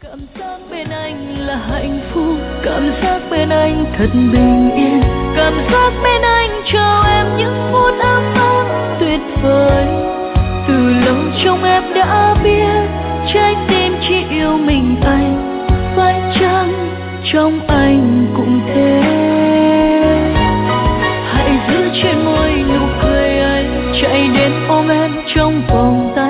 Cảm giác bên anh là hạnh phúc, cảm giác bên anh thật bình yên, cảm giác bên anh cho em những phút ấm áp tuyệt vời. Từ lâu trong em đã biết trái tim chỉ yêu mình anh, phải chăng trong anh cũng thế. Hãy giữ trên môi nụ cười ấy, chạy đến ôm em trong vòng tay.